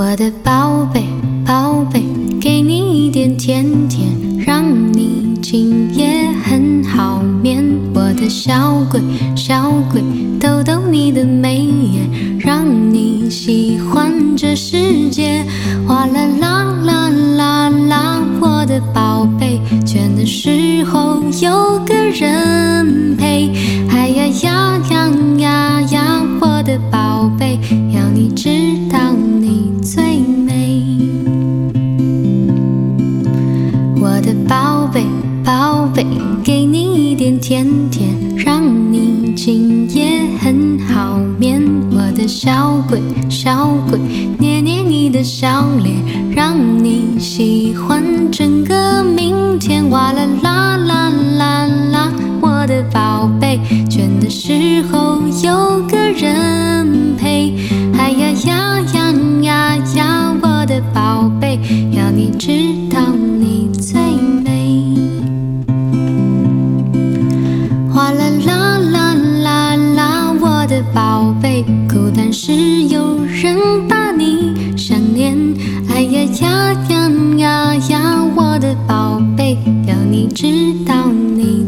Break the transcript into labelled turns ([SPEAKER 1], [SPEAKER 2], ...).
[SPEAKER 1] 我的宝贝，宝贝，给你一点甜甜，让你今夜很好眠。我的小鬼，小鬼，逗逗你的眉眼，让你喜欢这世界。哗啦啦啦啦啦，我的宝贝，倦的时候有个人陪。哎呀呀呀呀呀，我的宝贝，要你知道你最美。我的宝贝，宝贝，给你一点甜甜，让你今夜很好眠。我的小鬼，小鬼，捏捏你的小脸，让你喜欢整个明天。哇啦啦啦啦啦，我的宝贝，倦的时候有个人陪。哎呀呀呀呀呀，我的宝贝，要你知道你最美。哗啦啦啦啦啦，我的宝贝，孤单时有人把你想念。哎呀呀呀呀呀，我的宝贝，要你知道你